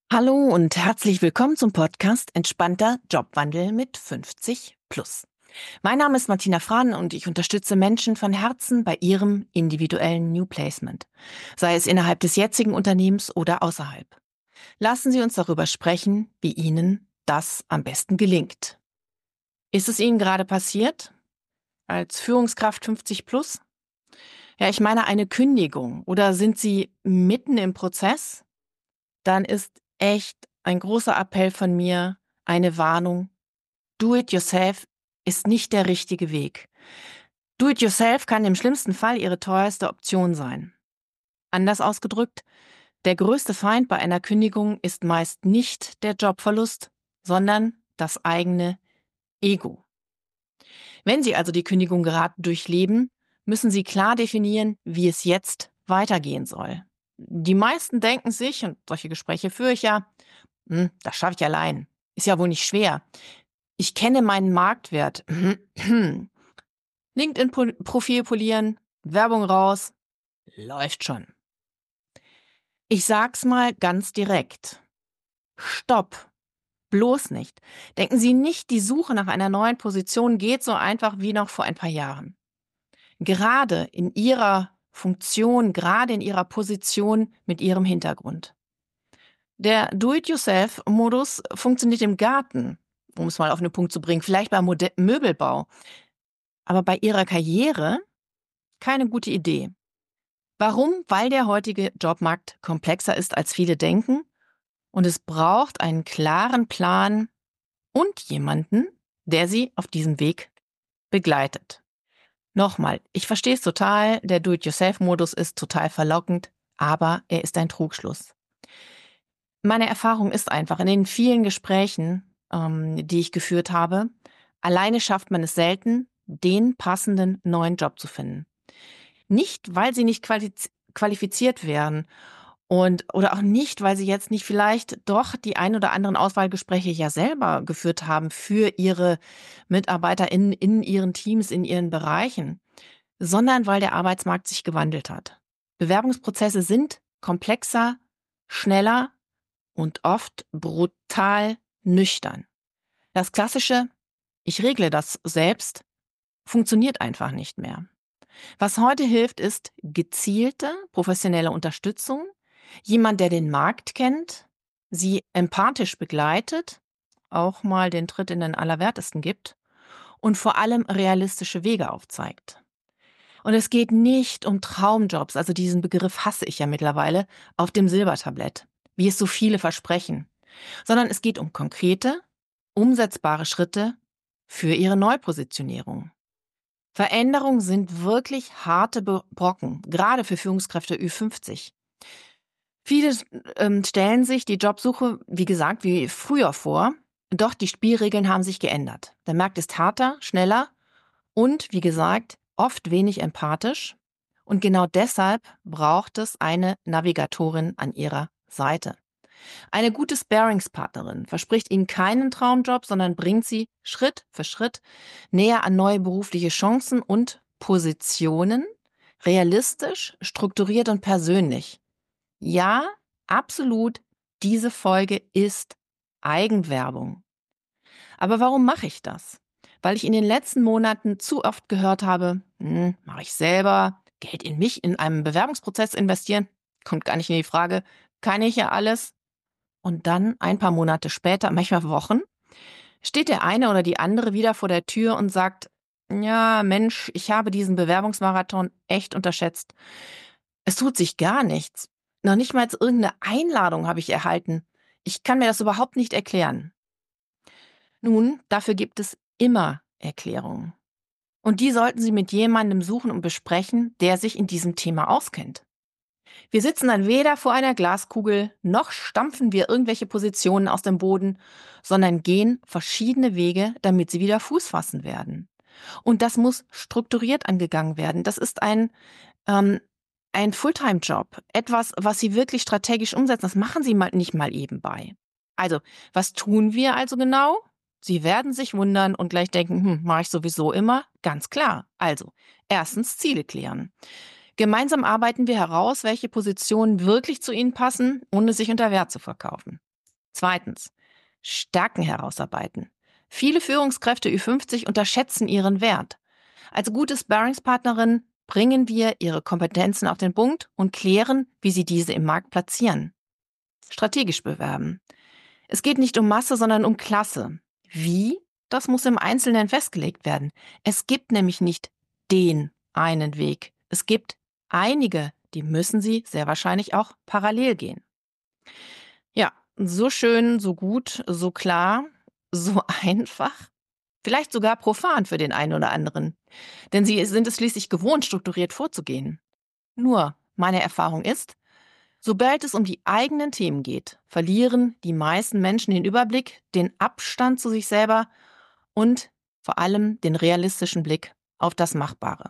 Hallo und herzlich willkommen zum Podcast Entspannter Jobwandel mit 50 plus. Mein Name ist Martina Frahn und ich unterstütze Menschen von Herzen bei ihrem individuellen New Placement, sei es innerhalb des jetzigen Unternehmens oder außerhalb. Lassen Sie uns darüber sprechen, wie Ihnen das am besten gelingt. Ist es Ihnen gerade passiert? Als Führungskraft 50 plus? Ja, ich meine eine Kündigung. Oder sind Sie mitten im Prozess? Dann ist echt ein großer Appell von mir, eine Warnung. Do it yourself ist nicht der richtige Weg. Do it yourself kann im schlimmsten Fall Ihre teuerste Option sein. Anders ausgedrückt, der größte Feind bei einer Kündigung ist meist nicht der Jobverlust, sondern das eigene Ego. Wenn Sie also die Kündigung gerade durchleben, müssen Sie klar definieren, wie es jetzt weitergehen soll. Die meisten denken sich, und solche Gespräche führe ich ja, das schaffe ich allein. Ist ja wohl nicht schwer. Ich kenne meinen Marktwert. LinkedIn-Profil polieren, Werbung raus, läuft schon. Ich sag's mal ganz direkt. Stopp. Bloß nicht. Denken Sie nicht, die Suche nach einer neuen Position geht so einfach wie noch vor ein paar Jahren. Gerade in Ihrer Funktion, gerade in Ihrer Position mit Ihrem Hintergrund. Der Do-it-yourself-Modus funktioniert im Garten, um es mal auf den Punkt zu bringen, vielleicht beim Möbelbau. Aber bei Ihrer Karriere keine gute Idee. Warum? Weil der heutige Jobmarkt komplexer ist, als viele denken. Und es braucht einen klaren Plan und jemanden, der Sie auf diesem Weg begleitet. Nochmal, ich verstehe es total, der Do-it-yourself-Modus ist total verlockend, aber er ist ein Trugschluss. Meine Erfahrung ist einfach, in den vielen Gesprächen, die ich geführt habe, alleine schafft man es selten, den passenden neuen Job zu finden. Nicht, weil sie nicht qualifiziert wären oder auch nicht, weil sie jetzt nicht vielleicht doch die ein oder anderen Auswahlgespräche ja selber geführt haben für ihre Mitarbeiter in ihren Teams, in ihren Bereichen, sondern weil der Arbeitsmarkt sich gewandelt hat. Bewerbungsprozesse sind komplexer, schneller und oft brutal nüchtern. Das klassische „Ich regle das selbst" funktioniert einfach nicht mehr. Was heute hilft, ist gezielte professionelle Unterstützung, jemand, der den Markt kennt, sie empathisch begleitet, auch mal den Tritt in den Allerwertesten gibt und vor allem realistische Wege aufzeigt. Und es geht nicht um Traumjobs, also diesen Begriff hasse ich ja mittlerweile, auf dem Silbertablett, wie es so viele versprechen, sondern es geht um konkrete, umsetzbare Schritte für ihre Neupositionierung. Veränderungen sind wirklich harte Brocken, gerade für Führungskräfte Ü50. Viele stellen sich die Jobsuche, wie gesagt, wie früher vor, doch die Spielregeln haben sich geändert. Der Markt ist härter, schneller und, wie gesagt, oft wenig empathisch. Und genau deshalb braucht es eine Navigatorin an ihrer Seite. Eine gute Sparingspartnerin verspricht Ihnen keinen Traumjob, sondern bringt Sie Schritt für Schritt näher an neue berufliche Chancen und Positionen, realistisch, strukturiert und persönlich. Ja, absolut, diese Folge ist Eigenwerbung. Aber warum mache ich das? Weil ich in den letzten Monaten zu oft gehört habe, mache ich selber, Geld in mich in einem Bewerbungsprozess investieren, kommt gar nicht in die Frage, kann ich ja alles. Und dann ein paar Monate später, manchmal Wochen, steht der eine oder die andere wieder vor der Tür und sagt, ja, Mensch, ich habe diesen Bewerbungsmarathon echt unterschätzt. Es tut sich gar nichts. Noch nicht mal irgendeine Einladung habe ich erhalten. Ich kann mir das überhaupt nicht erklären. Nun, dafür gibt es immer Erklärungen. Und die sollten Sie mit jemandem suchen und besprechen, der sich in diesem Thema auskennt. Wir sitzen dann weder vor einer Glaskugel, noch stampfen wir irgendwelche Positionen aus dem Boden, sondern gehen verschiedene Wege, damit sie wieder Fuß fassen werden. Und das muss strukturiert angegangen werden. Das ist ein Fulltime-Job, etwas, was Sie wirklich strategisch umsetzen. Das machen Sie mal nicht mal nebenbei. Also, was tun wir also genau? Sie werden sich wundern und gleich denken, mache ich sowieso immer? Ganz klar. Also, erstens Ziele klären. Gemeinsam arbeiten wir heraus, welche Positionen wirklich zu Ihnen passen, ohne sich unter Wert zu verkaufen. Zweitens, Stärken herausarbeiten. Viele Führungskräfte Ü50 unterschätzen ihren Wert. Als gute Sparringspartnerin bringen wir ihre Kompetenzen auf den Punkt und klären, wie sie diese im Markt platzieren. Strategisch bewerben. Es geht nicht um Masse, sondern um Klasse. Wie? Das muss im Einzelnen festgelegt werden. Es gibt nämlich nicht den einen Weg. Es gibt einige, die müssen Sie sehr wahrscheinlich auch parallel gehen. Ja, so schön, so gut, so klar, so einfach. Vielleicht sogar profan für den einen oder anderen. Denn Sie sind es schließlich gewohnt, strukturiert vorzugehen. Nur, meine Erfahrung ist, sobald es um die eigenen Themen geht, verlieren die meisten Menschen den Überblick, den Abstand zu sich selber und vor allem den realistischen Blick auf das Machbare.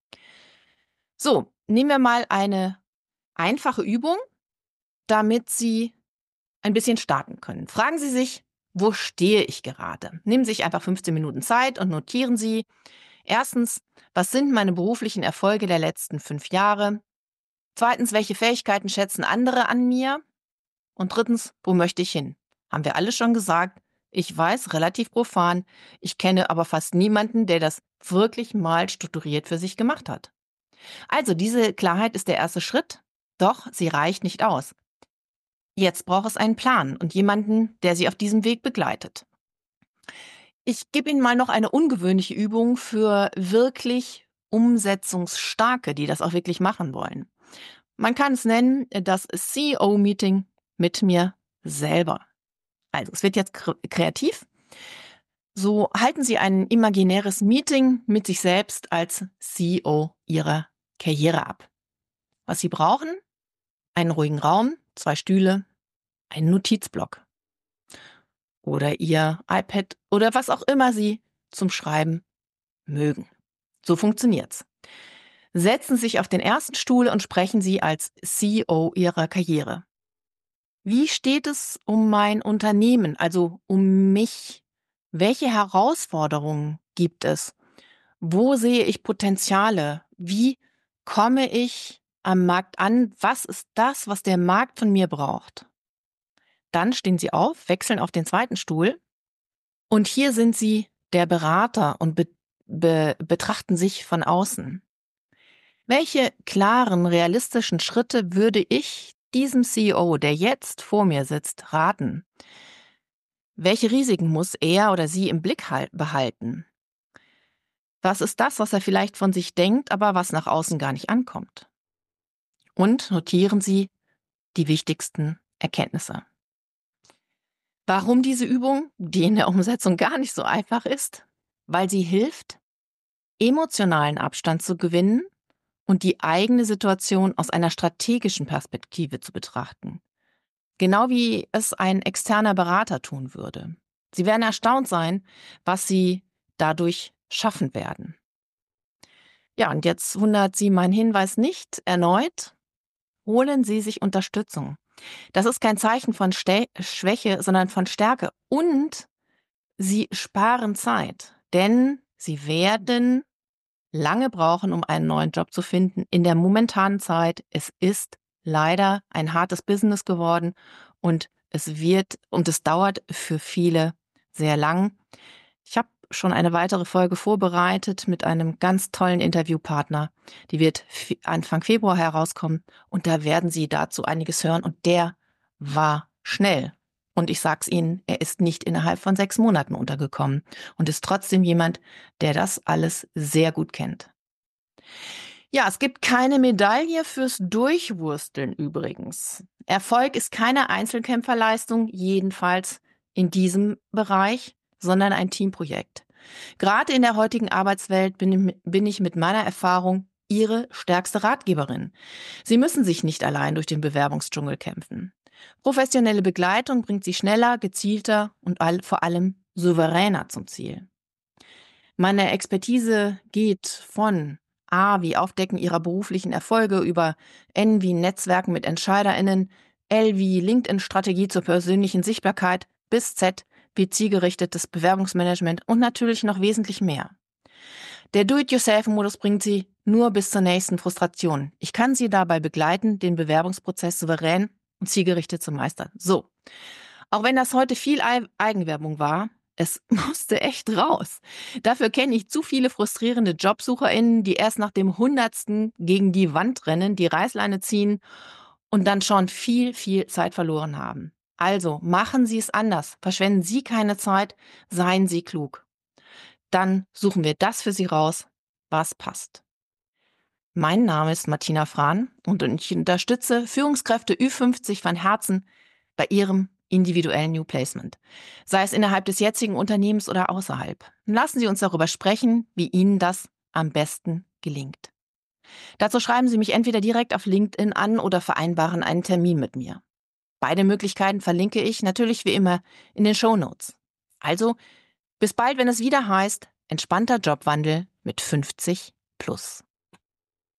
So, nehmen wir mal eine einfache Übung, damit Sie ein bisschen starten können. Fragen Sie sich, wo stehe ich gerade? Nehmen Sie sich einfach 15 Minuten Zeit und notieren Sie. Erstens, was sind meine beruflichen Erfolge der letzten 5 Jahre? Zweitens, welche Fähigkeiten schätzen andere an mir? Und drittens, wo möchte ich hin? Haben wir alle schon gesagt. Ich weiß, relativ profan. Ich kenne aber fast niemanden, der das wirklich mal strukturiert für sich gemacht hat. Also, diese Klarheit ist der erste Schritt, doch sie reicht nicht aus. Jetzt braucht es einen Plan und jemanden, der Sie auf diesem Weg begleitet. Ich gebe Ihnen mal noch eine ungewöhnliche Übung für wirklich Umsetzungsstarke, die das auch wirklich machen wollen. Man kann es nennen, das CEO-Meeting mit mir selber. Also, es wird jetzt kreativ. So halten Sie ein imaginäres Meeting mit sich selbst als CEO Ihrer Karriere ab. Was Sie brauchen? Einen ruhigen Raum, 2 Stühle, einen Notizblock oder Ihr iPad oder was auch immer Sie zum Schreiben mögen. So funktioniert's. Setzen Sie sich auf den ersten Stuhl und sprechen Sie als CEO Ihrer Karriere. Wie steht es um mein Unternehmen, also um mich? Welche Herausforderungen gibt es? Wo sehe ich Potenziale? Wie komme ich am Markt an? Was ist das, was der Markt von mir braucht? Dann stehen Sie auf, wechseln auf den zweiten Stuhl und hier sind Sie der Berater und betrachten sich von außen. Welche klaren, realistischen Schritte würde ich diesem CEO, der jetzt vor mir sitzt, raten? Welche Risiken muss er oder sie im Blick behalten? Was ist das, was er vielleicht von sich denkt, aber was nach außen gar nicht ankommt? Und notieren Sie die wichtigsten Erkenntnisse. Warum diese Übung, die in der Umsetzung gar nicht so einfach ist? Weil sie hilft, emotionalen Abstand zu gewinnen und die eigene Situation aus einer strategischen Perspektive zu betrachten. Genau wie es ein externer Berater tun würde. Sie werden erstaunt sein, was Sie dadurch schaffen werden. Ja, und jetzt wundert Sie mein Hinweis nicht erneut. Holen Sie sich Unterstützung. Das ist kein Zeichen von Schwäche, sondern von Stärke. Und Sie sparen Zeit, denn Sie werden lange brauchen, um einen neuen Job zu finden. In der momentanen Zeit, es ist leider ein hartes Business geworden und es dauert für viele sehr lang. Ich habe schon eine weitere Folge vorbereitet mit einem ganz tollen Interviewpartner. Die wird Anfang Februar herauskommen und da werden Sie dazu einiges hören und der war schnell. Und ich sag's Ihnen, er ist nicht innerhalb von 6 Monaten untergekommen und ist trotzdem jemand, der das alles sehr gut kennt. Ja, es gibt keine Medaille fürs Durchwursteln übrigens. Erfolg ist keine Einzelkämpferleistung, jedenfalls in diesem Bereich, sondern ein Teamprojekt. Gerade in der heutigen Arbeitswelt bin ich mit meiner Erfahrung Ihre stärkste Ratgeberin. Sie müssen sich nicht allein durch den Bewerbungsdschungel kämpfen. Professionelle Begleitung bringt Sie schneller, gezielter und vor allem souveräner zum Ziel. Meine Expertise geht von A wie Aufdecken Ihrer beruflichen Erfolge über N wie Netzwerken mit EntscheiderInnen, L wie LinkedIn-Strategie zur persönlichen Sichtbarkeit bis Z wie zielgerichtetes Bewerbungsmanagement und natürlich noch wesentlich mehr. Der Do-it-yourself-Modus bringt Sie nur bis zur nächsten Frustration. Ich kann Sie dabei begleiten, den Bewerbungsprozess souverän und zielgerichtet zu meistern. So, Auch wenn das heute viel Eigenwerbung war, es musste echt raus. Dafür kenne ich zu viele frustrierende JobsucherInnen, die erst nach dem Hundertsten gegen die Wand rennen, die Reißleine ziehen und dann schon viel, viel Zeit verloren haben. Also machen Sie es anders. Verschwenden Sie keine Zeit, seien Sie klug. Dann suchen wir das für Sie raus, was passt. Mein Name ist Martina Frahn und ich unterstütze Führungskräfte Ü50 von Herzen bei ihrem individuellen New Placement, sei es innerhalb des jetzigen Unternehmens oder außerhalb. Lassen Sie uns darüber sprechen, wie Ihnen das am besten gelingt. Dazu schreiben Sie mich entweder direkt auf LinkedIn an oder vereinbaren einen Termin mit mir. Beide Möglichkeiten verlinke ich natürlich wie immer in den Shownotes. Also, bis bald, wenn es wieder heißt, entspannter Jobwandel mit 50 plus.